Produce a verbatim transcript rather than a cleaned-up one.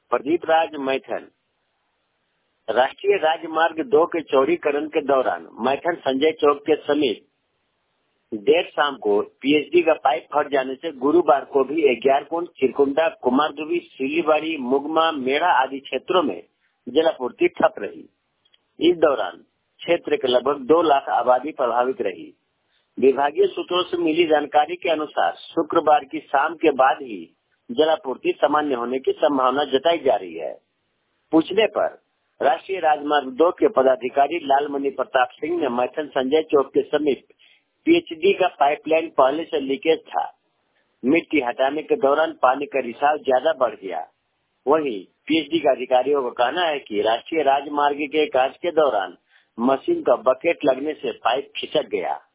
प्रदीप राज मैथन। राष्ट्रीय राजमार्ग दो के चौड़ीकरण के दौरान मैथन संजय चौक के समीप देर शाम को पीएचडी का पाइप फट जाने से गुरुवार को भी ग्यारकुंड, चिरकुंडा, कुमारदुबी, सिलीबाड़ी, मुगमा, मेढ़ा आदि क्षेत्रों में जलापूर्ति ठप रही। इस दौरान क्षेत्र के लगभग दो लाख आबादी प्रभावित रही। विभागीय सूत्रों से मिली जानकारी के अनुसार शुक्रवार की शाम के बाद ही जलापूर्ति सामान्य होने की संभावना जताई जा रही है। पूछने पर राष्ट्रीय राजमार्ग दो के पदाधिकारी लालमणि प्रताप सिंह ने मैथन संजय चौक के समीप पीएचडी का पाइपलाइन पहले से लीकेज था। मिट्टी हटाने के दौरान पानी का रिसाव ज्यादा बढ़ गया। वहीं पीएचडी के अधिकारियों का कहना है कि राष्ट्रीय राजमार्ग के कार्य के दौरान मशीन का बकेट लगने से पाइप खिसक गया।